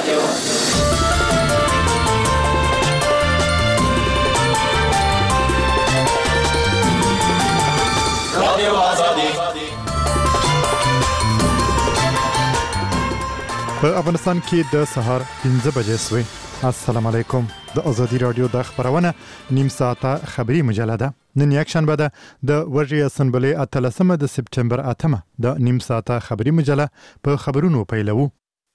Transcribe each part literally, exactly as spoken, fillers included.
په افغانستان کې د سهار پنځه بجې شوې. السلام علیکم. د ازادي رادیو د خبرونه نیم ساعته خبری مجله ده. نن یک شنبه ده د ورژې اسمبلی اتلسمه د سپتمبر اتمه د نیم ساعته خبری مجله په خبرونو پیلوو.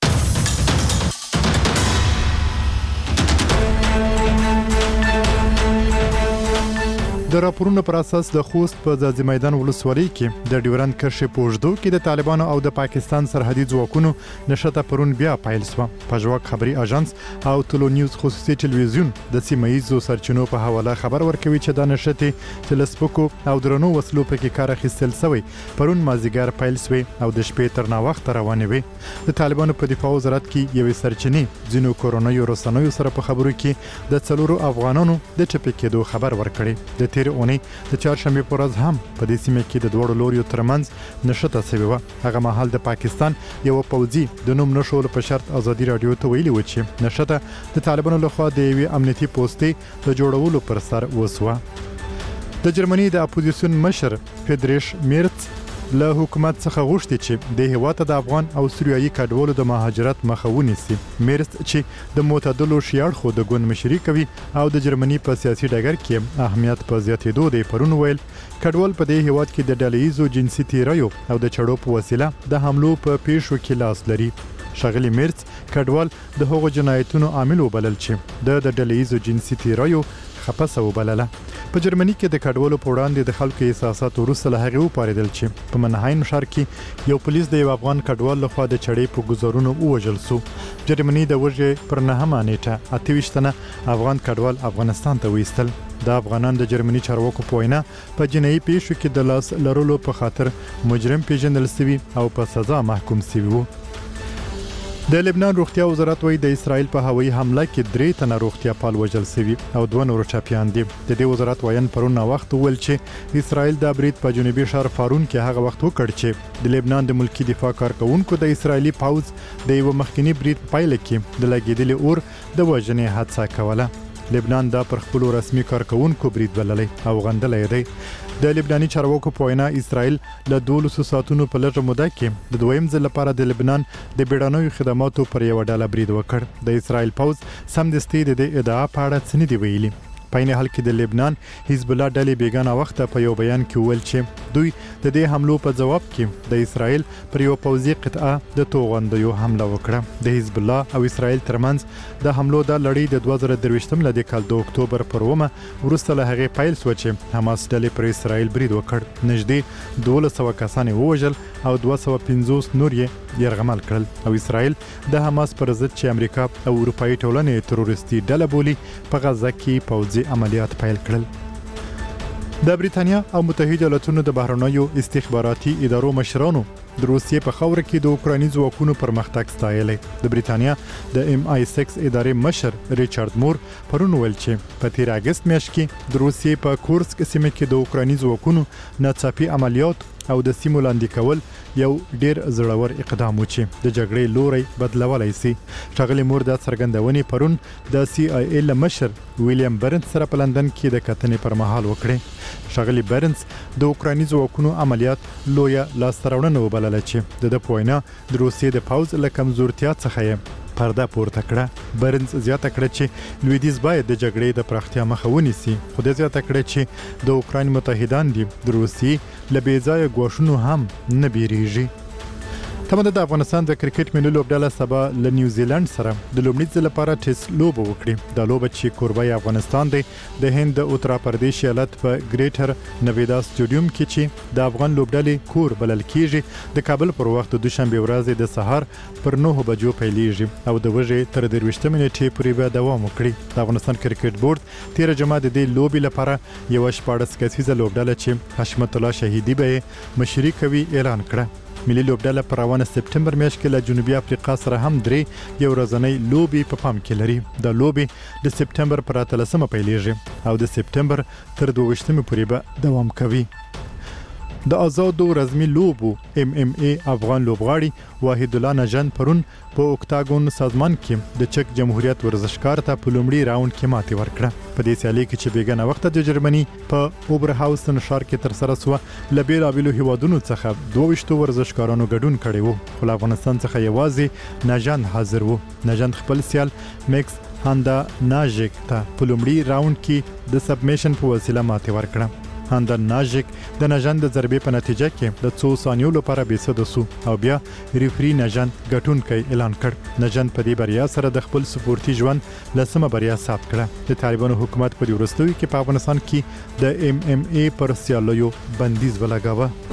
د راپورونو پر اساس د خوست په ځاځي میدان ولسوالۍ کې د ډیورند کرښې په اوږدو کې د طالبانو او د پاکستان سرحدي ځواکونو نښته پرون بیا پیل شوه. پژواک خبري اژانس او ټولو نیوز خصوصي ټلویزیون د سیمه ییزو سرچینو په حواله خبر ورکوي چې د نښتې چې له سپکو او درنو وسلو پکې کار اخیستل شوی پرون مازدیګر پیل شوی او د شپې تر ناوخته روانې وي. د طالبانو په دفاع وزارت کې یوې سرچینې ځینو کورونیو رسنیو سره په خبرو کې د څلورو افغانانو د ټپي کېدو خبر ورکړي. د تیر اونۍ د چهارشنبې په ورځ هم په دې سیمه کې د دوړو لوریو ترمنځ نښته شوې وه. هغه مهال د پاکستان یو پوځي د نوم نښولو په شرط ازادي رادیو ته ویلي و چې نښته د طالبانو لخوا د یوې امنیتي پوستې د جوړولو پر سر وسوه. د جرمني د اپوزیسیون مشر فریدریش میرц له حکومت څخه غوښتي چې د هیواد د افغان او سوریایي کډوالو د مهاجرت مخه ونیسي. میرц چې د معتدلو شیاړ خو د ګوند مشري کوي او د جرمني په سیاسي ډګر کې اهمیت په زیاتېدو دی پرون ویل کډوال په دې هیواد کې د ډلهییزو جنسي تیریو او د چړو په وسیله د حملو په پیښو کې لاس لري. ښاغلي میرц کډوال د هغو جنایتونو عامل وبلل چې د ډلهییزو جنسي تیریو خپسه وبلله. په جرمني کې د کډوالو په وړاندې د خلکو احساسات وروسته له هغې وپارېدل چې په منهایم ښار کې یو پولیس د یو افغان کډوال لخوا د چړې په ګوزارونو ووژل شو. جرمني د ورژې پر نهمه نیټه اته ویشت تنه افغان کډوال افغانستان ته وایستل. د افغانان د جرمني چارواکو په وینا په جنایي پیښو کې د لاس لرلو په خاطر مجرم پیژندل شوي او په سزا محکوم شوي وو. د لبنان روغتیا وزارت وایي د اسرائیل په هوایي حمله کې درې تنه روغتیا پال وژل شوي او دوه نور ټپیان دي. د دې وزارت وایي پرون وخت ویل چې اسرائیل د برید په جنوبي ښار فارون کې هغه وخت وکړ چې د لبنان د ملکی دفاع کارکونکو د اسرائیلي پوځ د یو مخکنی برید په پایله کې د لګیدلي اور د وژنې حادثه کوله. لبنان دا پر خپل رسمي کارکونکو برید بللی او غندلی دی. د لبناني چارواکو په وینا اسرائیل له دولسو ساعتونو په لږه موده کې د دویم ځل لپاره د لبنان د بیړنیو خدماتو پر یوه ډله برید وکړ. د اسرائیل پوځ سمدستي د دې ادعا په اړه څه نه دي ویلي. په عین حال کې د لبنان حزب الله ډلې بیګانه وخته په یو بیان کې وویل چې دوی د دې حملو په جواب کې د اسرائیل پر یو پوځي قطعه د توغندیو حمله وکړه. د حزب الله او اسرائیل ترمنځ د حملو د لړۍ د دوه زره درویشتم له کال د اکتوبر پر اوومه وروسته له هغې پیل شوه چې حماس ډلې پر اسرائیل برید وکړ. نږدې دولس سوه کسان یې ووژل او دوه سوه پنځوس نور یې یرغمل کړل او اسرائیل د حماس پر ضد چې امریکا او اروپایي ټولنې تروریستي ډله بولي په غزه کې پوځي عملیات پیل کړل. د بریتانیا او متحده ایالاتونو د بهرنیو استخباراتي ادارو مشرانو د روسیې په خاوره کې د اوکرایني ځواکونو پرمختګ ستایلی. د بریتانیا د ام آی سکس ادارې مشر ریچارډ مور پرون ویل چې په تیر اګست میاشت کې د روسیې په کورسک سیمه کې د اوکرایني ځواکونو ناڅاپي عملیات او د سیمو لاندې کول یو ډیر زړور اقدام و چې د جګړې لوری بدلولی سي. ښاغلي مور دا څرګندونې پرون د سی آی ای له مشر ویلیام برنس سره په لندن کې د کتنې پر مهال وکړې. ښاغلي برنس د اوکرایني ځواکونو عملیات لویه لاسته راوړنه وبلله چې د ده په وینا د روسیې د پوځ له کمزورتیا څخه یې پرده پورته کړه. برنس زیاته کړه چې لویدیځ باید د جګړې د پراختیا مخه ونیسي. خو ده زیاته کړه چې د اوکراین متحدان دي د روسیې له بې ځایه ګواښونو هم نه بیریږي. تمه ده د افغانستان د کرکټ ملي لوبډله سبا له نیوزیلند سره د لومړي ځل لپاره ټیسټ لوبه وکړي. دا لوبه چې کوربه افغانستان دی د هند د اترا پردیش ایالت په ګریټر نویدا سټیډیوم کې چې د افغان لوبډلې کور بلل کیږي د کابل پر وخت د دوشنبه ورځ د سهار پر نهه بجو پیلیږي او د ورځې تر درویشتمې نیټې پورې به دوام وکړي. د افغانستان کرکټ بورډ تیر جمعه د دې لوبې لپاره یو شپاړس کسیزه لوبډله چې حشمت الله شهیدي به مشري کوي اعلان کړه. ملي لوبډله په روانه سپتمبر میاشت کې له جنوبي افریقا سره هم درې یو ورځنۍ لوبې په پام کې لري. دا لوبې د سپتمبر پر اتلسمه پیلیږي او د سپتمبر تر دوه ویشتمې پورې به دوام کوي. د آزادو رزمي لوبو ام ام ای افغان لوبغاړي واحد الله نجان پرون په اوکتاګون سازمان کې د چک جمهوریت ورزشکار ته په لومړي راوند کې ماتې ورکړه. په دې سیالي کې چې بیګنه وخت د جرمني په اوبرهاوسن ښار کې تر سره سو لبیل ابلو هیوادونو څخه دوه ویشتو ورزشکارانو ګډون کړي وو، خو افغانستان څخه یوازې نجان حاضر وو. نجان خپل سیال میکس هاندا ناژیک ته په لومړي راوند کې د سبمیشن په وسیله ماتې ورکړه. هاندا ناژیک د نژان د ضربې په نتیجه کې د څو ثانیو لپاره بېسده سو او بیا ریفري نژان ګټونکی اعلان کړ. نژان په دې بریا سره د خپل سپورتي ژوند لسمه بریا ثبت کړه. د طالبانو حکومت په دې وروستیو کې په افغانستان کې د ام ام ای پر سیالیو بندیز ولګاوه.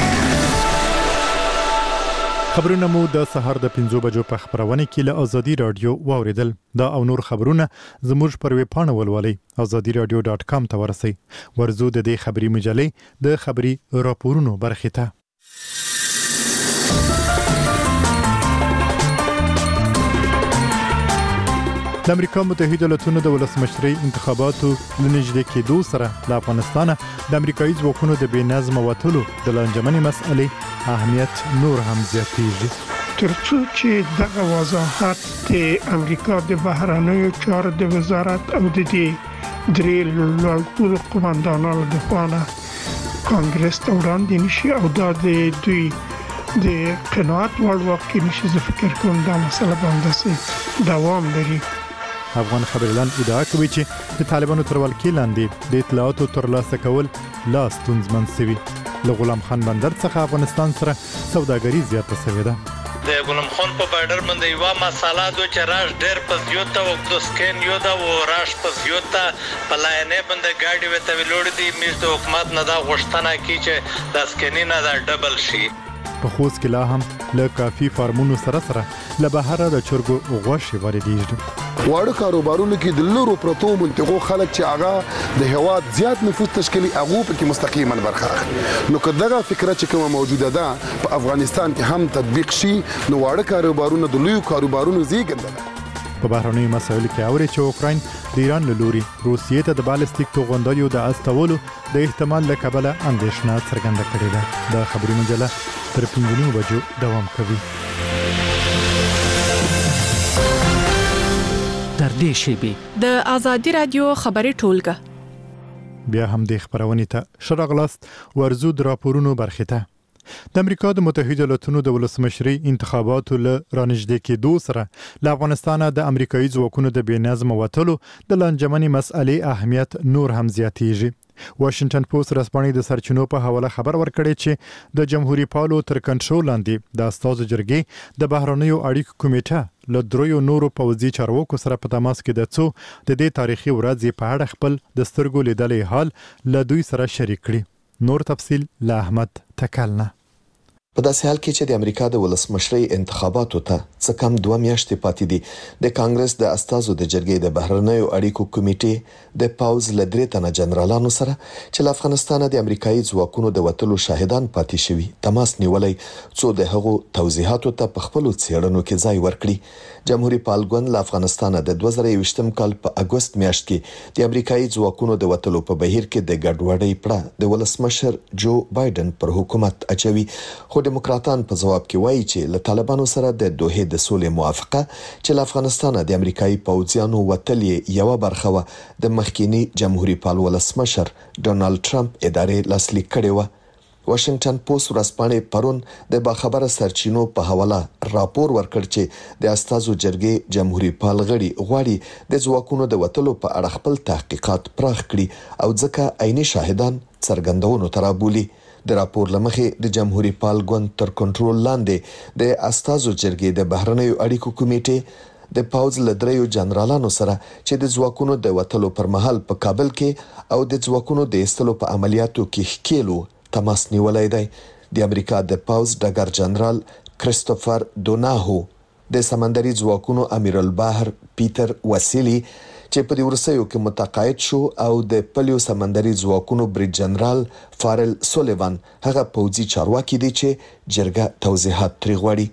خبرونه مو د سهار د پنځو بجو په خبرونه کې له ازادي رادیو واوریدل. دا او نور خبرونه زموږ پر ویب پاڼه ولولئ ازادي رادیو ډاټ کام ته ورسئ. ورزو د دې خبري مجلې د خبري راپورونو برخه ته. د امریکا متحده ایالاتونو د ولسمشرۍ انتخاباتو لنږدې کېدو سره له افغانستانه د امریکایي ځواکونو د بې نظمه وتلو د لانجمنې مسئلې اهمیت نور هم زیاتېږي. ترڅو چې دغه وضاحت د امریکا د بهرنیو چارو د وزارت او د دې درې لوړ قوماندانانو د خوانه کانګرس ته وړاندې نشي او دا د دوی د قناعت وړ واقع نشي، زه فکر کوم دا مسله باندې دوام لري. افغان خبريالان ادعا کوي چې د طالبانو تر ولکې لاندې د اطلاعاتو ترلاسه کول لا ستونزمن شوي. له غلام خان بندر څخه افغانستان سره سوداګري زیاته شوې ده. د غلام خان په بارډر باندې یو مساله د چرای ډېر پزیوته او د سکین یو دا و راش پزیوته په لاینه باندې گاډي وته ویلوړ دي مې د حکومت نه دا غوښتنه کی چې د سکینینه دا ډبل شي. په خوست کې لا هم له کافي فارمونو سره سره له بهره د چرګو غوښې واردېږي. واړه کاروبارونه کې د لورو پروتو منطقو خلک چې هغه د هواد زیات نفوذ تشکیلي هغه په کې مستقیما برخه اخلي. نو کداغه فکره چې کومه موجوده ده په افغانستان کې هم تطبیق شي نو واړه کاروبارونه د لوی کاروبارونو زیږنده. په بهرنیو مسایلو کې اوري چې اوکراین د ایران له لوري روسیې ته د بالستیک توغندیو د استولو د احتمال له کبله اندېښنه څرګنده کړې ده. د خبري مجله تر پنځه بجو دوام کوي. در دې شیبې د ازادي رادیو خبري ټولګه بیا هم د خبرونې ته شرغلاست ورزو د راپورونو برخه ته. د امریکا د متحده ایالاتونو د ولسمشرۍ انتخاباتو له رانږدې کېدو سره له افغانستانه د امریکایي ځواکونو د بې نظمه وتلو د لانجمنې مسئلې اهمیت نور هم زیاتېږي. واشنگټن پوسټ رسپانې د سرچینو په حواله خبر ورکړی چې د جمهوریت پالو تر کنټرول لاندې د استازو جرګې د بهرنیو اړیکو کمیټه له دریو نورو پوځي چارواکو سره په تماس کې د څو د دې تاریخي ورځې په اړه خپل د سترګو لیدلې حال له دوی سره شریک کړي. نور تفصیل له احمد تکلنه. په داسې حال کې چې د امریکا د ولسمشرۍ انتخاباتو ته څه کم دوه میاشتې پاتې دي، د کانګرس د استازو د جرګې د بهرنیو اړیکو کمیټې د پاوز له درې تنه جنرالانو سره چې له افغانستانه د امریکایي ځواکونو د وتلو شاهدان پاتې شوي تماس نیولای څو د هغو توضیحاتو ته په خپل څېړنو کې ځای ورکړي. جمهوریت پالګون له افغانستانه د دوه زره یوویشتم کال په اگست میاشت کې د امریکایي ځواکونو د وتلو په بهیر کې د ګډوډۍ پړه د ولسمشر جو بایدن پر حکومت اچوي. خو ډیموکراتان په جواب کې وایي چې له طالبانو سره د دوه د سولې موافقه چې له افغانستانه د امریکایي پوځیانو وتلې یو برخه و د مخکینی جمهوریت پال ولسمشر ډونالد ټرمپ ادارې لاسلیک کړې و. واشنگټن پوسټ ورځپاڼې پرون د باخبره سرچینو په حواله راپور ورکړ چې د استازو جرګې جمهوریت پال غړي غواړي د ځواکونو د وتلو په اړه خپل تحقیقات پراخ کړي او ځکه عیني شاهدان څرګندونو ترابولي. د راپور لمخې د جمهوریت پال ګوند تر کنټرول لاندې د استازو جرګې د بهرنیو اړیکو کمیټې د پاوز لدریو جنرالانو سره چې د ځواکونو د وتلو پر مهال په کابل کې او د ځواکونو د ایستلو په عملیاتو کې ښکېلو تماس نیولای دی. د امریکا د پاوز ډګر جنرال کریستوفر دوناهو د سمندري ځواکونو امیر البحر پیټر واسیلی چې په دې ورسېو کې متقاعد شو او د پلیو سمندري ځواکونو بریج جنرال فارل سولیوان هغه پوځي چارواکي دي چې جرګه توضیحات ترې غواړي.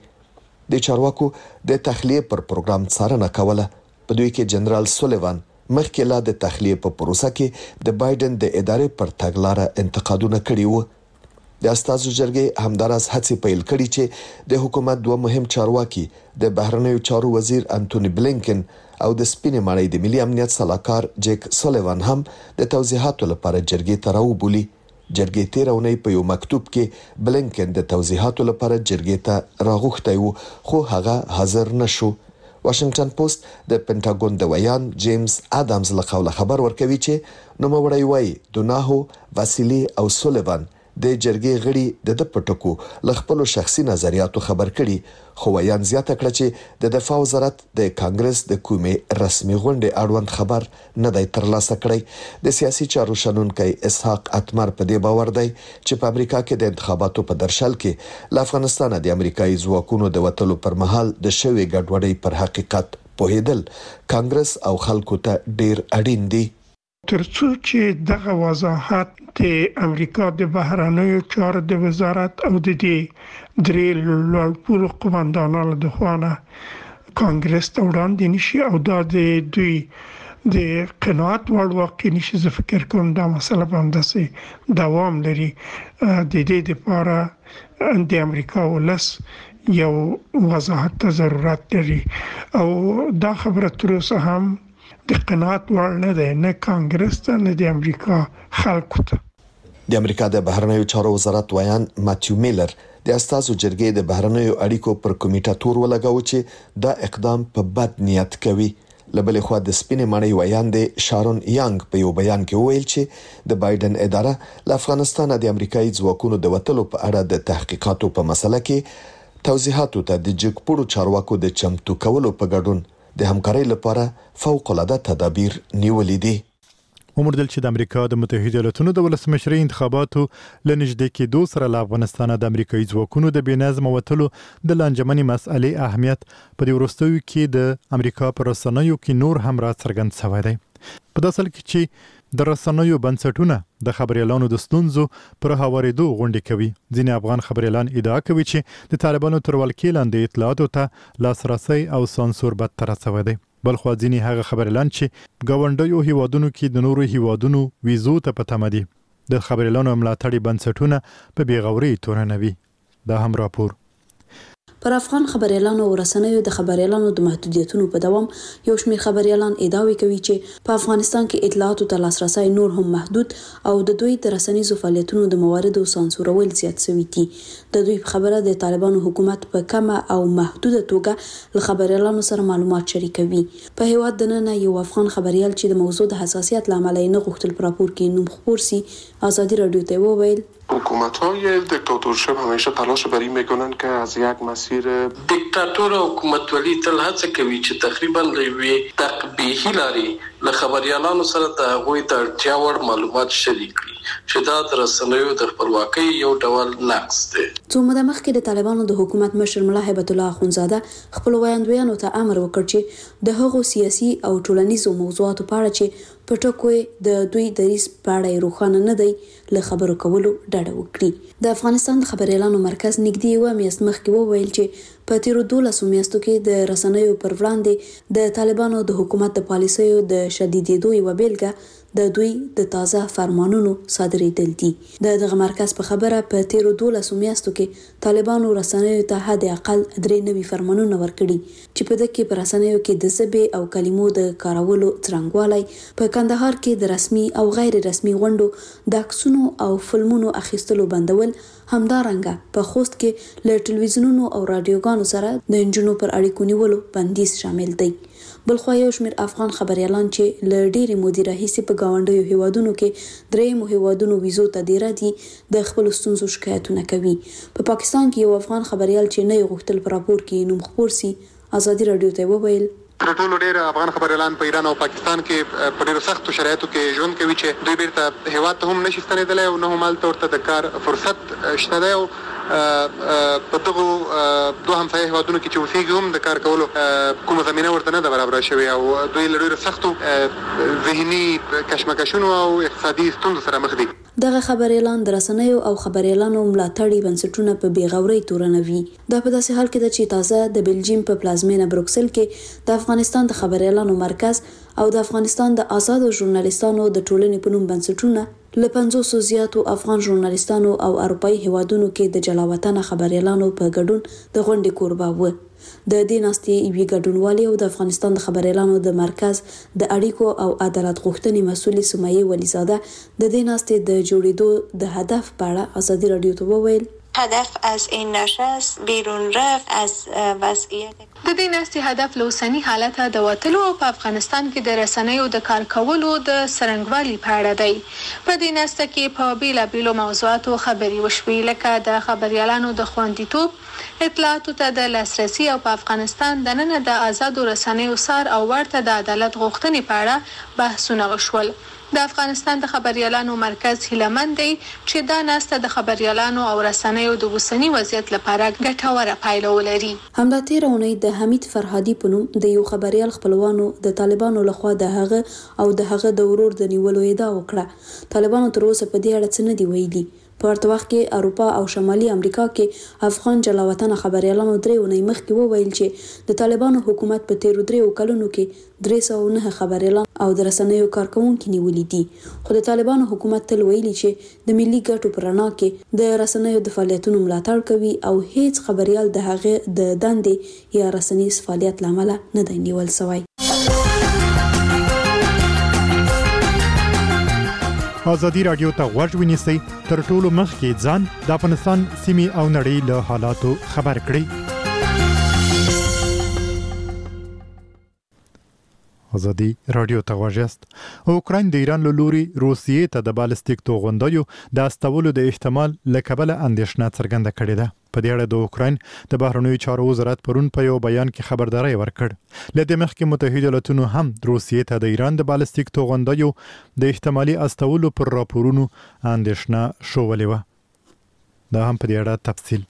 د چارواکو د تخلیه پر پروګرام څارنه کوله. په دوی کې جنرال سولیوان مخکې لا د تخلیه په پروسه کې د بایدن د ادارې پر تګلارې انتقادونه کړي وو. د استازو جرګې همدارس هڅې پیل کړي چې د حکومت دوه مهم چارواکي د بهرنیو چارو وزیر انټونی بلینکن او د سپینې ماڼۍ د ملي امنیت سلاکار جیک سولیوان هم د توضیحاتو لپاره جرګې ته راوبولي. جرګې تیر اونۍ په یو مکتوب کې بلینکن د توضیحاتو لپاره جرګې ته راغوښتی وو خو هغه حاضر نشو. واشنگټن پوسټ د پینټاګون د ویان جیمز ادمز له قوله خبر ورکوي چې نوموړی وایي دوناهو واسیلی او سولیوان د جرګې غړي د پټکو ل خپل شخصي نظریاتو خبر کړي خو ویان زیاته کړه چې د دفاع وزارت د کانګرس د کومې رسمي غونډې اړوند خبر نه دی ترلاسه کړی. د سیاسي چارو شنونکي اسحاق اتمر په دې باور دی چې په امریکا کې د انتخاباتو په درشل کې له افغانستان د امریکایي ځواکونو د وټلو پر مهال د شوی ګډوډۍ پر حقیقت پوهیدل کانګرس او خلکو ته ډیر اړین دي. ترڅو چې دغه وضاحت د امریکا د بهرنیو چارو د وزارت او د دې درې لوړ قوماندانانو د خوانه کانګرس ته وړاندې نشي او دا د دوی د قناعت وړ واقع نشي. زه فکر کوم دا مسله باندې دوام لري. د دې لپاره د امریکا ولس یو وضاحت ته ضرورت لري او دا خبره تر اوسه هم د قناعت وړ نه ده، نه کانګرس ته نه د امریکا خلکو ته. د امریکا د بهرنیو چارو وزارت ویان ماتیو میلر د استازو جرګې د بهرنیو اړیکو پر کمیټه تور ولګاو چې دا اقدام په بد نیت کوي. لبلې خو د سپینې ماڼۍ ویان د شارون یانګ په یو بیان کې ویل چې د بایدن اداره له افغانستان د امریکایي ځواکونو د وټلو په اړه د تحقیقاتو په مسله کې توضیحاتو ته د جګپړو چارواکو د چمتو کولو په ګډون د همکارۍ لپاره فوق العاده تدابیر نیولې دي. وموندل چې د امریکا د متحده ایالاتونو د ولسمشرۍ انتخاباتو لنږدې کېدو سره له افغانستان د امریکایي ځواکونو د بېنظمه وتلو د لانجمنې مسئلې اهمیت په دې وروستیو کې د امریکا پر رسنیو کې نور هم را څرګند شوی دی. په داسې حال کې چې د رسنیو بنسټونه د خبريالانو د ستونزو پر هوارېدو غونډې کوي. ځینې افغان خبريالان ادعا کوي چې د طالبانو تر ولکې لاندې اطلاعاتو ته لاسرسي او سانسور بدتر شوی دی. بل خو ځینې هغه خبريالان چې ګاونډیو هیوادونو کې د نورو هیوادونو ویزو ته په تمه دي د خبريالانو ملاتړي بنسټونه په بیغوري تورنوي. دا هم راپور. پر افغان خبريالانو او رسنیو د خبريالانو د محدودیتونو په دوام یو شمېر خبريالان ادعا کوي چې په افغانستان کې اطلاعاتو ته لاسرسي نور هم محدود او د دوی د رسنیزو فعالیتونو د مواردو سانسورول زیات شوی دي. د دوی خبره د طالبانو حکومت په کمه او محدوده توګه له خبريالانو سره معلومات شریکوي. په هیواد د نن یو افغان خبريال چې د موضوع د حساسیت لامل نه غوښتل پر راپور کې نوم خپور سي آزادی رادیو ته وویل حکومت‌های دیکتاتورشپ همیشه تلاش بر این میکنن که از یک مسیر دیکتاتور حکومت ولی تل هڅه کوي چې تقریبا لوي تقبیحي لري له خبريالانو سره د هغوی د اړتیا وړ معلومات شریک کړي چې دا د رسنیو د خپلواکۍ یو ډول نقص دی. څو موده مخکې د طالبانو د حکومت مشر ملا هیبت الله اخونزاده خپل وړاندوینو ته امر وکړ چې د هغو سیاسي او ټولنیزو موضوعاتو په اړه چې پټکوي د دوی دریس په اړه روښانه نه دی له خبرو کولو ډډه وکړي. د افغانستان د خبريالانو مرکز نږدې یو میاشت مخکې وویل چې په تیرو دولسو میاشتو کې د رسنیو پر وړاندې د طالبانو د حکومت د پالیسیو د شدیدېدو یوه بیلګه د دوی د تازه فرمانونو صادرېدل دي. د دغه مرکز په خبره په تیرو دولسو میاشتو کې طالبانو رسنیو ته حد اقل درې نوي فرمانونه ورکړي چې په دغه کې په رسنیو کې د ژبې او کلمو د کارولو څرنګوالی، په کندهار کې د رسمي او غیر رسمي غونډو د عکسونو او فلمونو اخیستلو بندول، همدارنګه په خوست کې له ټلویزیونونو او رادیوګانو سره د انجنونو پر اړیکو نیولو بندیز شامل دی. بلخو یو شمېر افغان خبريالان چې له ډېرې مودې راهیسې په ګاونډیو هیوادونو کې درېیمو هیوادونو ویزو ته دیره دي د خپلو ستونزو شکایتونه کوي. په پا پاکستان کې یو افغان خبريال چې نه یې غوښتل په راپور کې نوم خپور سي آزادي رادیو ته وویل تر ټولو ډېر افغان خبريالان په ایران او پاکستان کې په ډېرو سختو شرایطو کې ژوند کوي چې دوی بیرته هیواد ته هم نشي ستنېدلی او نه هم هلته ورته د کار فرصت شته دی. او په دغو دوه همسایه هیوادونو کې چې اوسېږي هم د کار کولو کومه زمینه ورته نه ده برابره شوې او دوی له ډېرو سختو ذهني کشمکشونو او اقتصادي ستونزو سره مخ دي. دغه خبريالان د رسنیو او خبريالانو ملاتړي بنسټونه په بیغورۍ تورنوي. دا په داسې حال کې ده چې تازه د بلجیم په پلازمینه بروکسل کې د افغانستان د خبريالانو مرکز او د افغانستان د آزادو ژورنالیستانو د ټولنې په نوم بنسټونه له پنځوسو زیاتو افغان ژورنالیستانو او اروپایي هیوادونو کې د جلاوطن خبريالانو په ګډون د غونډې کوربه و. د دې ناستې یوې ګډونوالې او د افغانستان د خبريالانو د مرکز د اړیکو او عدالت غوښتنې مسؤلې سمیه ولیزاده د دې ناستې د جوړېدو د هدف په اړه ازادي رادیو ته وویل. هدف از این نشست بیرون رفت از وضعیت د دې ناستې هدف له اوسني حالته د وتلو او په افغانستان کې د رسنیو د کار کولو د څرنګوالي په اړه دی. په دې ناسته کې په بیلابیلو موضوعاتو خبرې وشوې لکه د خبريالانو د خوندیتوب، اطلاعاتو ته د لاسرسي او په افغانستان دننه د آزادو رسنیو سار او ورته د عدالت غوښتنې په اړه بحثونه وشول. د افغانستان د خبريالانو مرکز هیلهمند دی چې دا ناسته د خبريالانو او رسنیو د اوسني وضعیت لپاره ګټوره پایله ولري. همدا تیر اونۍ د حمید فرهادي په نوم د یو خبريال خپلوانو د طالبانو لخوا د هغه او د هغه د ورور د نیولو ادعا وکړه. طالبانو تر اوسه په دې اړه څه نه دی ویلي. په ورته وخت کې اروپا او شمالي امریکا کې افغان جلاوطن خبريالانو درې اونۍ مخکې وویل چې د طالبانو حکومت په تیرو دریو کلونو کې درې سوه او نهه خبريالان او د رسنیو کارکونکي نیولي دي. خو د طالبانو حکومت تل ویلي چې د ملي ګټو پر رڼا کې د رسنیو د فعالیتونو ملاتړ کوي او هیڅ خبريال د هغه د دندې یا رسنیز فعالیت لامل نه دی نیول شوی. ازادي رادیو ته غوږ ونیسئ، تر ټولو مخکې ځان د افغانستان سیمې او نړۍ له حالاتو خبر کړئ. ازادي رادیو ته غوږ یاست. اوکراین د ایران له لوري روسیې ته د بالستیک توغندیو د استولو د احتمال له کبله اندېښنه څرګنده کړې ده. په دې اړه د اوکراین د بهرنیو چارو وزارت پرون په یو بیان کې خبرداري ورکړ. له دې مخکې متحده ایالاتونو هم روسیې ته د ایران د بالستیک توغندیو د احتمالي استولو پر راپورونو اندېښنه شوولې وه. دا هم په دې اړه تفصیل.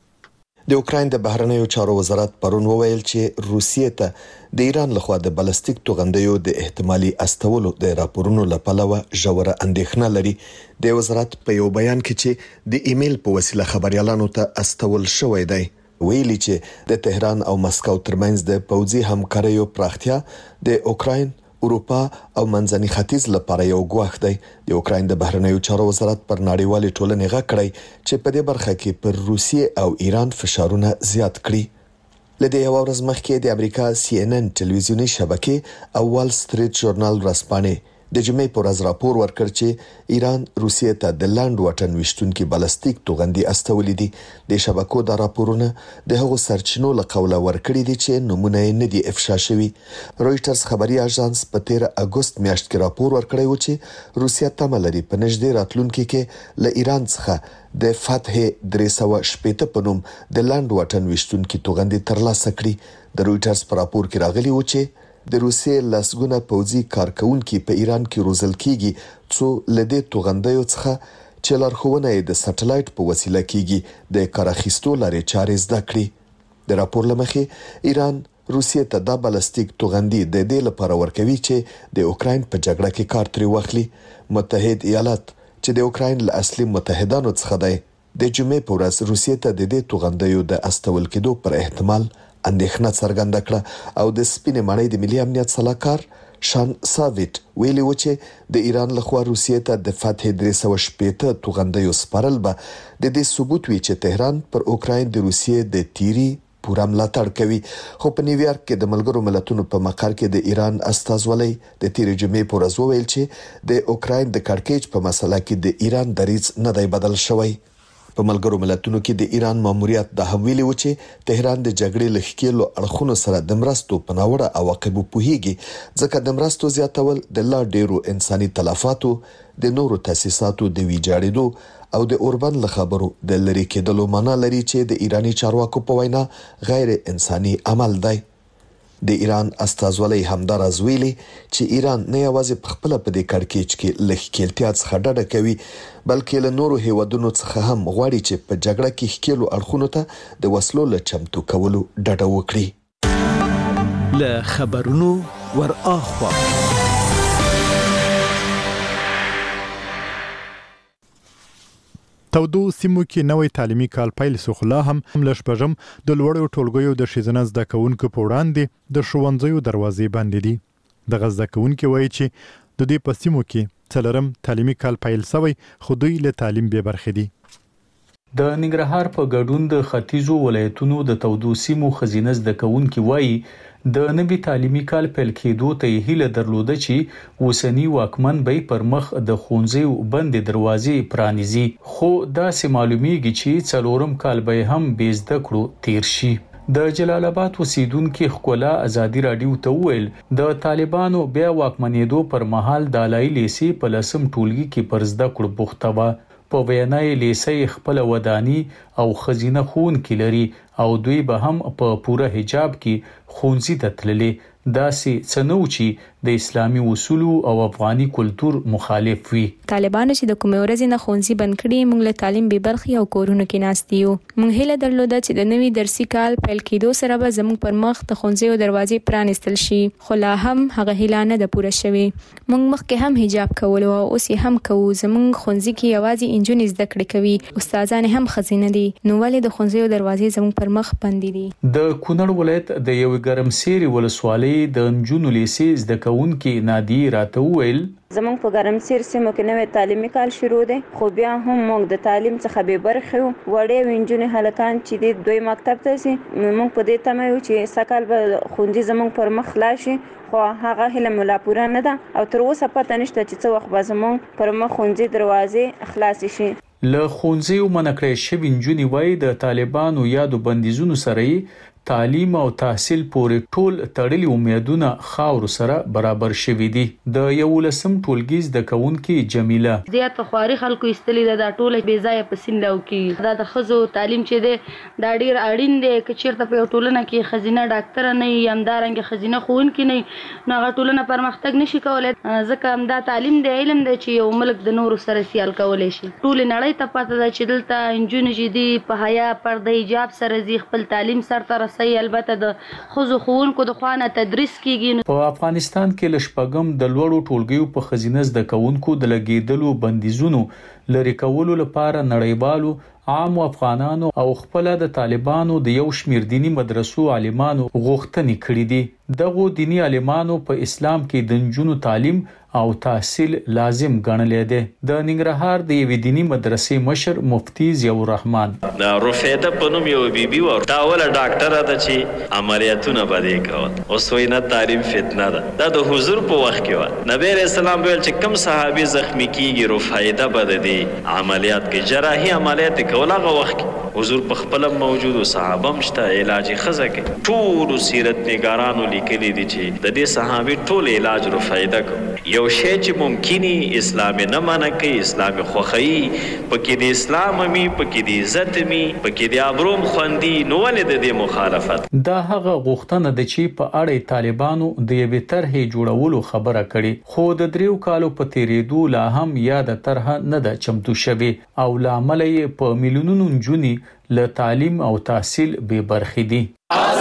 د اوکراین د بهرنیو چارو وزارت پرون وویل چې روسیې ته د ایران لخوا د بالستیک توغندیو د احتمالي استولو د راپورونو لپاره ژوره اندېښنه لري. د وزارت په یو بیان کې چې د ایمیل په وسیله خبريالانو ته استول شوی دی ویلي چې د تهران او مسکو ترمنځ د پوځي همکاریو پراختیا د اوکراین، اروپا او منځني ختیځ لپاره یو ګواښ دی. د اوکراین د بهرنیو چارو وزارت پر نړیوالې ټولنې غږ کړی چې په دې برخه کې پر روسیې او ایران فشارونه زیات کړي. لدې یو ورځ مخکې د امریکا سی ان ان ټلویزیونی شبکې او وال سټریټ ژورنال رسپانې د جمعې پر ورځ راپور ورکړ چې ایران روسیې ته د لاند واټن وشتونکو بالستیک توغندي استولې دي. د شبکو د راپورونه د هغو سرچینو له قوله ورکړي دي چې نمونه یې نه دي افشا شوي. رويټرز خبري اژانس په تیر اگست میاشت کې راپور ورکړی و چې روسیا تمه لري په نږدې راتلونکي کې له ایران څخه د فتح درې سوه شپږ په نوم د لاند واټن وشتونکو توغندي ترلاسه کړي. د رويټرز په راپور کې راغلي و چې د روسیې لسګونه پوځي کارکونکي په ایران کې روزل کیږي څو لدې توغندیو څخه چې لارښوونه یې د سټلایټ په وسیله کیږي د کار اخیستو لارې چارې زده کړي. د راپور لمخې ایران روسیې ته د بالستیک توغندي د دې لپاره ورکوي چې د اوکراین په جګړه کې کار ترې واخلي. متحد ایالات چې د اوکراین له اصلي متحدانو څخه دی د جمعې په ورځ روسیې ته د دې توغندیو د استول کېدو پر احتمال اندېښنه څرګنده کړه او د سپینې ماڼۍ د ملي امنیت سلاکار شان ساویټ ویلي و چې د ایران لخوا روسیې ته د فتح درې سوه شپږ توغندیو سپارل به د دې ثبوت وي چې تهران پر اوکراین د روسیې د تیری پوره ملاتړ کوي. خو په نیویارک کې د ملګرو ملتونو په مقر کې د ایران استازولۍ د تیر جمعې په ورځ وویل چې د اوکراین د کړکېچ په مسله کې د ایران دریځ نه دی بدل شوی. په ملګرو ملتونو کې د ایران ماموریت د هم ویلي و چې تهران د جګړې له ښکېلو اړخونو سره د مرستو په ناوړه عواقبو پوهیږي ځکه د مرستو زیاتول د لا ډیرو انساني تلفاتو، د نورو تاسیساتو د ویجاړېدو او د اوربند له خبرو د لری کېدلو معنا لري چې د ایرانی چارواکو په وینا غیر انساني عمل دی. د ایران استازولۍ همداراز ویلي چې ایران نه یوازې په خپل په دې کړکېچ کې له ښکېلتیا څخه ډډه کوي بلکې له نورو هیوادونو څخه هم غواړي چې په جګړه کې ښکېلو اړخونو ته د وسلو له چمتو کولو ډډه وکړي. له خبرونو ور اخوا تودو سیمو کې نوې تعلیمي کال پیل شو، خو لا هم له شپږم د لوړو ټولګیو د ښځینه زده کوونکو په وړاندې د ښوونځیو دروازې بندې دي. دغه زده کوونکي وایي چې د دې په سیمو کې څلورم تعلیمي کال پیل شوی خو دوی له تعلیم بې برخې دي. د ننګرهار په ګډون د ختیځو ولایتونو د تودو سیمو خزینه زده کوونکي وایي د نوي تعلیمي کال پیل کېدو ته هیله درلوده چې اوسنی واکمن به پر مخ د ښوونځیو بندې دروازې پرانیزي، خو داسې معلومیږي چې څلورم کال به هم بې زده کړو تیر شي. د جلال آباد اوسیدونکو ښکلا ازادي راډیو ته وویل د طالبانو بیا واکمنېدو پر مهال د علایي لیسې په لسم ټولګي کې پر زده کړو بوخته وه. په بیانای لیسې خپل ودانی او خزینه ښوونکي لري او دوی به هم په پوره حجاب کې ښوونځي ته تللي. داسې څه نه و چې د اسلامي اصولو او افغاني کلتور مخالف وي. طالبانو چې د کومې ورځې نه ښوونځي بند کړي موږ له تعلیم بې برخې او کورونو کې ناست یو. موږ هیله درلوده چې د نوي درسي کال پیل کېدو سره به زموږ پر مخ د ښوونځیو دروازې پرانیستل شي، خو لا هم هغه هیله نه ده پوره شوې. موږ مخکې هم حجاب کولو او اوس یې هم کوو. زموږ ښوونځي کې یوازې انجونې زده کړې کوي، استادان هم ښځینه دي، نو ولې د ښوونځیو دروازې زموږ پر مخ بندې دي؟ د کونړ ولایت د یو ګرمسیر ولسوالۍ د نجونو لیسې زده کوونکي نادي راته وویل زمونږ په ګرمسیر سیمو کې نوی تعلیمي کال شروع دی، خو بیا هم موږ د تعلیم څخه بې برخې یو. وړې نجونې هلکان چې دي دوی مکتب ته ځي، موږ په دې تمه یو چې سږکال به ښوونځي زمونږ پر مخ خلاص شي، خو هغه هیله مو لا پوره نه ده او تر اوسه پته نشته چې څه وخت به زمونږ پر مخ ښوونځي دروازې خلاصې شي. له ښوونځیو منع کړې شوي نجونې وایي د طالبانو یادو بندیزونو سره یې تعلیم او تحصیل پورې ټول تړلي امیدونه خاورو سره برابر شوي دي. د یولسم ټولګي زده کوونکي جمیله زیات خواري خلکو ایستلي ده، دا ټوله بې ځایه په سین لاو کې. دا د ښځو تعلیم چې دی دا ډیر اړین دی. که چیرته په یو ټولنه کې ښځینه ډاکټره نه وي، همدارنګه ښځینه ښوونکي نه وي، نو هغه ټولنه پرمختګ نشي کولی، ځکه همدا تعلیم دی علم دی چې یو ملک د نورو سره سیال کولی شي. ټولې نړۍ ته پته ده چې دلته نجونې چې دي په حیا پرده حجاب سره ځي، خپل تعلیم سرته رسوي، البته د ښځو ښوونکو د خوا نه تدریس کیږي. په افغانستان کې له شپږم د لوړو ټولګیو په ښځینه زده کوونکو د لګېدلو بندیزونو لرې کولو لپاره نړیوالو عامو افغانانو او خپل د طالبانو د یو شمیر دینی مدرسو عالمانو غوښتنې کړې دي. دغه دینی عالمانو په اسلام کې د نجونو تعلیم او تحصیل لازم ګڼلې ده. د ننګرهار د یوې دینی مدرسې مشر مفتی ضیاء الرحمن دا رفیده په نوم یو بیبي و دا ولا ډاکټره ده چې عملیاتونه بده کول. اوس وینا تعلیم فتنه ده. دا د حضور په وخت کې و نبی رسول الله ویل چې کم صحابي زخمی کیږي رفیده بده دي عملیات کې جراحي عملیات کولاغه وخت حضور په خپل موجود او صحابه مشته علاج خزه کې ټول سیرت نگارانو لیکلي دي چې د دې صحابي ټول علاج رفیده کو. یو شی چې ممکني اسلام نه منع کوي، اسلام خوخی پکې د اسلام می پکې د عزت می پکې د ابروم خوندي نو ولې د دې مخالفت. دا هغه غوښتنه ده چې په اړه طالبانو د یوې طرحې جوړولو خبره کړي، خو د دریو کالو په تیریدو لا هم یاد طرحه نه ده چمتو شوی او لامل یې په میلیونونو نجونې له تعلیم او تحصیل بې برخې دي.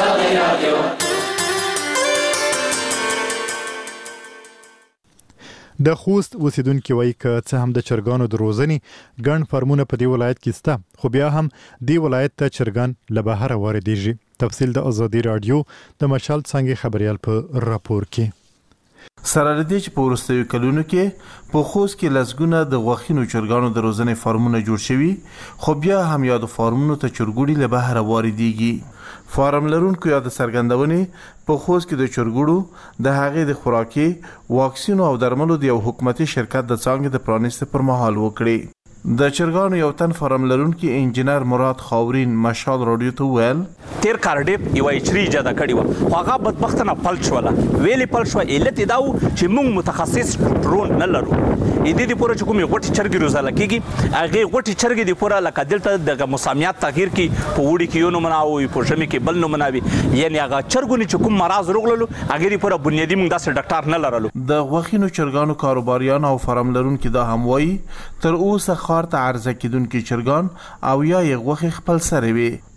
د خوست اوسیدونکو وایي که څه هم د چرګانو د روزنې ګڼ فارمونه په دې ولایت کې شته، خو بیا هم دې ولایت ته چرګان له بهره واردېږي. تفصیل د ازادي راډیو د مشال څانګې خبريال په راپور کې. سره لدې چې په وروستیو کلونو کې په خوست کې لسګونه د غوښینو چرګانو د روزنې فارمونه جوړ شوي، خو بیا هم یادو فارمونو ته چرګوړي له بهره واردېږي. فارم لرونکو یا د څرګندونې په خوست کې د چرګوړو د هغې د خوراکي واکسینو او درملو د یو حکومتي شرکت د څانګې د پرانیست پر مهال وکړي. د چرګانو یو تن فارم لرونکي انجینر مراد خاورین مشال رادیو ته ویل تیر کار ډېر یو چری جده کړی و، خو هغه بدبختانه پلټ شوله. ویلې پلټ شو علت دا و چې موږ متخصص ډرون نه لرو. ا دې د پوره چې کومې غوټي چرګې روزل کېږي هغه غوټي چرګې د پوره لکه دلته د موسمیات تغییر کې په وړي کې یو نمونه او په ژمي کې بل نمونه وي، یعنی هغه چرګونه چې کوم مرض روغللو هغه د پوره بنیادی موږ داسې ډاکټر نه لرلو. د غوښینو چرګانو کاروباریان او فارم لرونکي دا هم وایي تر اوسه خار ته عرضه کیدونکي چرګان او یا یې غوښې خپل سره وي.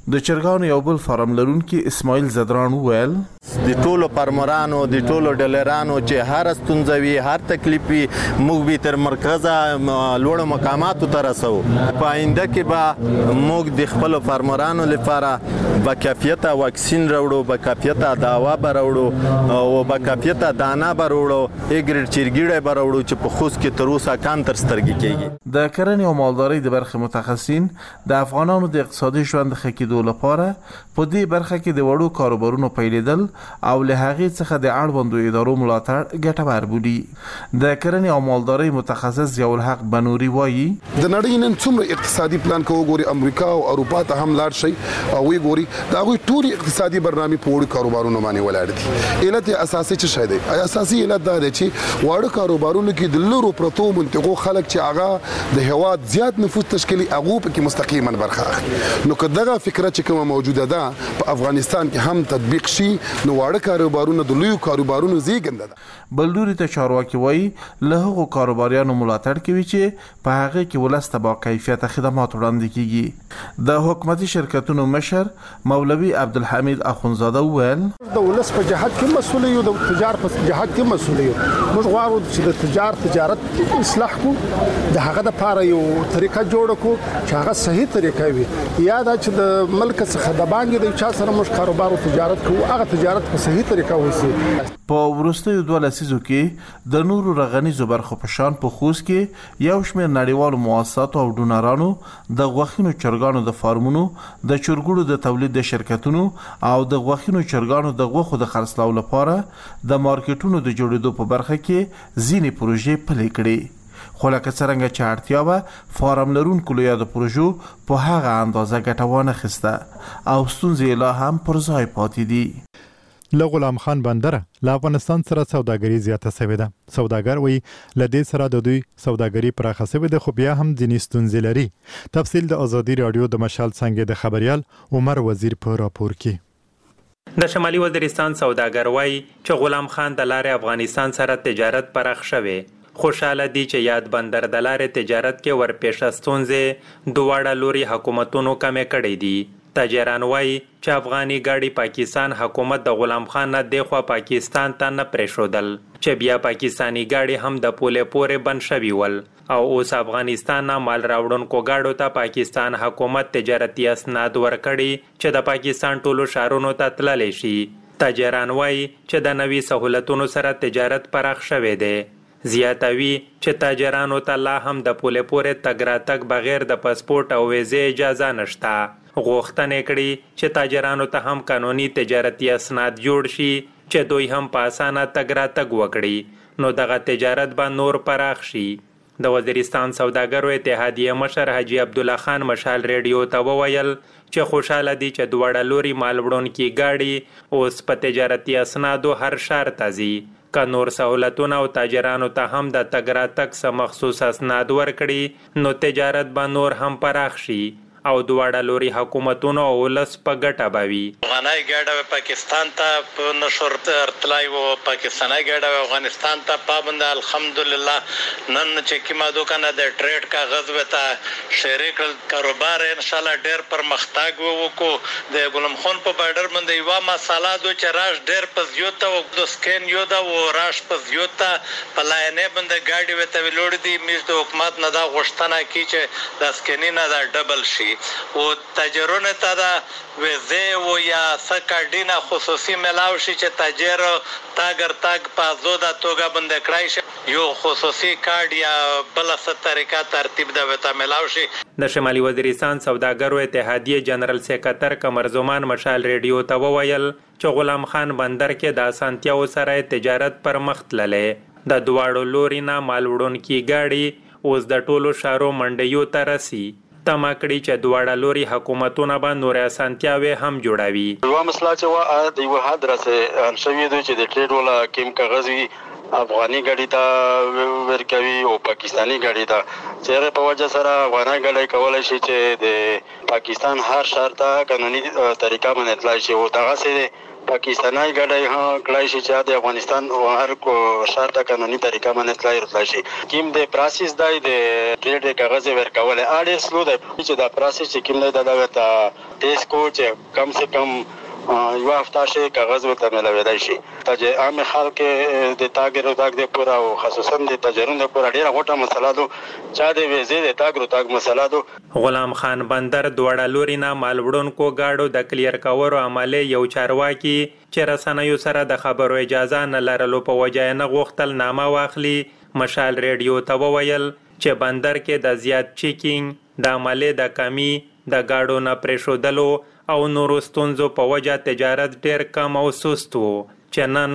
د چرګانو یو بل فارم لرونکي اسماعیل زدران وویل د ټولو فارمرانو د ټولو ډلرانو چې هر ستونزه وي هر تکلیف وي موږ به تر مرکزه لوړو مقاماتو ته رسو په آینده کې به موږ د خپلو فارمرانو لپاره با کیفیته واکسین راوړو با کیفیته دوا به راوړو او با کیفیته دانه به راوړو ایګریډ چرګیړی به راوړو چې په خوست کې تر اوسه کان تر سترګې کېږي. د کرنې او مالدارۍ د برخې متخصصین د افغانانو د اقتصادي ژوند ښه کېدو لپاره په دې برخه کې د وړو کاروبارونو پیلېدل او له هغې څخه د اړوندو ادارو ملاتړ ګټور بولي. د کرنې او مالدارۍ متخصص ضیاءالحق بنوري وایي د نړۍ نن څومره اقتصادي پلان کو وګوري امریکا او اروپا ته هم لاړ شي او وی ګوري دا غوي ټول اقتصادي برنامه په وړو کاروبارونو باندې ولاړ دي. علت اساسي څه شی دی؟ اساسي علت دا دی چې وړو کاروبارونو کې د لورو پروتو منطقو خلک چې هغه د هواد زیات نفوذ تشکیلي هغه په کې مستقیما برخه اخلي. نو کداغه فکره چې کومه موجوده ده په افغانستان کې هم تطبیق شي نو واړه کاروبارونه د لویو کاروبارونو زیږنده ده. بل لوري ته چارواکي وایي له هغو کاروباریانو ملاتړ کوي چې په هغه کې ولس ته با کیفیته خدمات وړاندې کیږي. د حکومتي شرکتونو مشر مولوي عبدالحمید اخونزاده وویل د ولس په جهاد کې مسؤل یو د تجارت په جهاد کې مسؤل یو موږ غواړو چې د تجارت تجارت اصلاح کو د هغه د پاره یو طریقه جوړ کو چې هغه صحیح طریقه وي یا دا چې د ملک څخه د باندې د چا سره موږ کاروبار او تجارت کوو هغه تجارت په صحیح طریقه وشي. په وروستیو دوه لسیزو کې د نورو رغنیزو برخو په شان په خوست کې یو شمېر نړیوالو مؤسساتو او ډونرانو د غوښینو چرګانو د فارمونو د چرګوړو د تولید د شرکتونو او د غوښینو چرګانو د غوښو د خرڅلاو لپاره د مارکیټونو د جوړېدو په برخه کې ځینې پروژې پلي کړې. خو لکه څرنګه چې اړتیا وه فارم لرونکو له یادو پروژو په هغه اندازه ګټه وانه خیسته او ستونزې لا هم پر ځای پاتې دي. له غلام خان بندر له افغانستان سره سوداګري زیاته شوې ده. سوداګر وایي له دې سره د دوی سوداګري پراخه شوې ده خو بیا هم ځینې ستونزې لري. تفصیل د ازادي راډیو د مشال څنګه د خبريال عمر وزیر په راپور کې. د شمالي وزیرستان سوداګر وایي چې غلام خان د لارې افغانستان سره تجارت پراخ شوی. خوشاله دي چې یاد بندر د لارې تجارت کې ورپېښه ستونزې دواړه لوري حکومتونو کمې کړې دي. تاجران وایي چې افغاني ګاډي پاکستان حکومت د غلام خان نه دغه پاکستان ته نه پرېښودل چې بیا پاکستانی ګاډي هم د پولې پورې بند شوي ول او اوس افغانستان نه مال راوړونکو ګاډو ته پاکستان حکومت تجارتي اسناد ورکړي چې د پاکستان ټولو ښارونو ته تللی شي. تاجران وایي چې د نوي سهولتونو سره تجارت پراخ شوی دی. زیاتوي چې تاجرانو ته لا هم د پولې پورې تګ راتګ بغیر د پاسپورت او ویزې اجازه نشته. غوښتنې کړي چې تاجرانو ته هم قانوني تجارتي اسناد جوړ شي چې دوی هم په اسانه تګ راتګ وکړي نو دغه تجارت به نور پراخ شي. د وزیرستان سوداګرو اتحادیه مشر حاجی عبدالله خان مشال ریډیو ته وویل چې خوشاله دي چې دواړه لوري مال وړونکي ګاډي اوس په تجارتي اسنادو هر ښار ته ځي. که نور سهولتونه او تاجرانو ته هم د تګ راتګ څه مخصوص اسناد ورکړي نو تجارت به نور هم پراخ شي او دواړه لوري حکومتونو او ولس په ګټه باوي. افغاني ګاډه پاکستان ته په نشور ترتلای وو پاکستاني ګاډه افغانستان ته پابند الحمدلله نن چې کیما دوکانه د ټریډ کاغذ وته شریک کاروبار ان شاء الله ډېر پرمختګ وکړو. د ګلم خان په بارډر باندې یو مساله دو چې راش ډېر په زیوته او د سکین یو دا و راش په زیوته په لاینې باندې ګاډي وته ویلوړ دي میز د حکومت نه دا غوښتنه کی چې د سکینینه دا ډبل شي او تاجرونه ته دا وزې و یا سکاډینا خصوصي ملاو شي چې تاجر تاګر تاګ په زوده توګه باندې کړای شي یو خصوصي کارت یا بل څه طریقه ترتیب دا وته ملاو شي. د شمالي وزیرستان سوداګرو اتحادیه جنرال سکرټر قمر زمان مشال ریډیو ته وویل چې غلام خان بندر کې د اسانتیاو سره تجارت پر مخ تللی. د دواړو لوري نه مال وړونکي ګاډي اوس د ټولو ښارو منډیو ته رسي. تمه کړي چې دواړه لوري حکومتونه به نور اسانتیاوي هم جوړوي. یو مسله چې وا د یو حد راځي ان شوی دی چې د ټریډ ولا کیم کاغذي افغاني ګاډي ته ورکوي او پاکستانی ګاډي ته چیرې په وجه سره افغاني ګاډي کولای شي چې د پاکستان هر شهر ته قانوني طریقه باندې تلای شي او دغه سره پاکستاني ګاډي ها کلای شي چې د افغانستان هر کو شرط قانوني طریقه باندې تلای راتلای شي کیم د پروسس دای د ډېر کاغذ ورکول اړ سلو د چې دا پروسس چې کیم نه دا ټیسټ کو چې کم سے کم یو هفته شي کاغذ ورته ملوي شي چې عام خلک د تاګ روتاګ د پورا او خصوصا د تجربه د پورا ډیره غوټه مسله ده چا د ویزې د تاګ روتاګ مسله ده. غلام خان بندر دوړه لورینه مالوړونکو گاډو د کلیر کورو عمله یو چارواکي چې رسنیو سره د خبرو اجازه نه لرلو په وجه نه غوښتل نامه واخلي مشال ریډیو ته وویل چې بندر کې د زیات چیکینګ د عمله د کمی د گاډو نه پریښودلو او نورو ستونزو په وجه تجارت ډیر کم او سست و چې نن